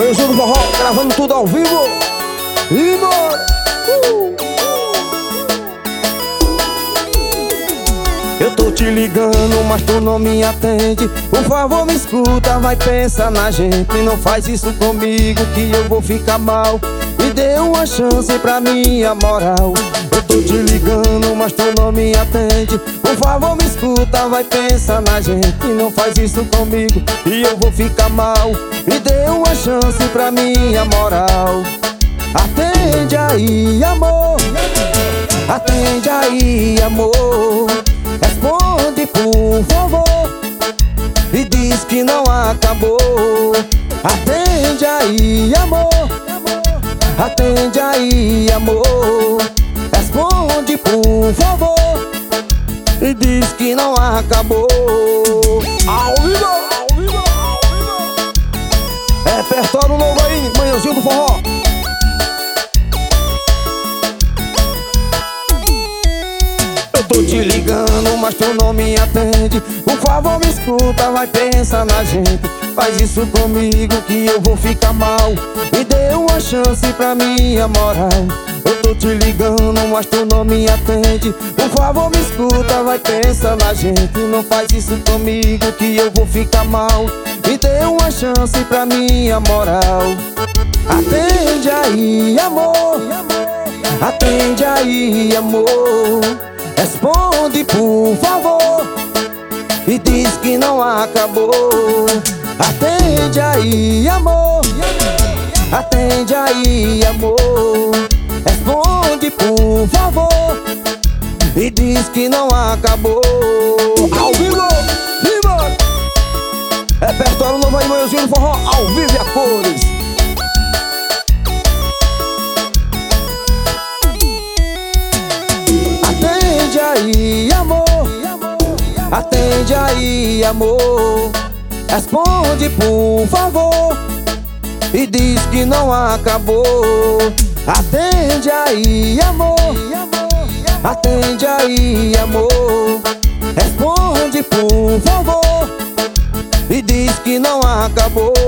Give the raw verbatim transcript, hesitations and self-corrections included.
Manhãzinho do Forró, gravando tudo ao vivo. E bora! Uh! Eu tô te ligando, mas tu não me atende. Por favor, me escuta, vai pensar na gente. Não faz isso comigo que eu vou ficar mal. Me dê uma chance pra minha moral. Eu tô te ligando, mas tu não me atende. Por favor, me escuta, vai pensar na gente. Não faz isso comigo e eu vou ficar mal. Me dê uma chance pra minha moral. Atende aí, amor. Atende aí, amor. Responde, por favor, e diz que não acabou. Atende aí, amor. Atende aí, amor. Responde, por favor, e diz que não acabou. Ao vivo, ao vivo, ao vivo. Repertório novo aí, Manhãzinho do Forró. Eu tô te ligando, mas tu não me atende. Por favor, me escuta, vai pensar na gente. Faz isso comigo que eu vou ficar mal. Me dê uma chance pra minha moral. Eu tô te ligando, mas tu não me atende. Por favor, me escuta, vai pensar na gente. Não faz isso comigo que eu vou ficar mal. Me dê uma chance pra minha moral. Atende aí, amor. Atende aí, amor. Responde, por favor, e diz que não acabou. Atende aí, amor. Atende aí, amor. Responde, por favor, e diz que não acabou. Ao vivo, viva! Repertório novo aí, Manhãzinho do Forró, ao vivo e a cores. Atende aí, amor. Atende aí, amor. Responde, por favor, e diz que não acabou. Atende aí, amor. Atende aí, amor. Responde, por favor, e diz que não acabou.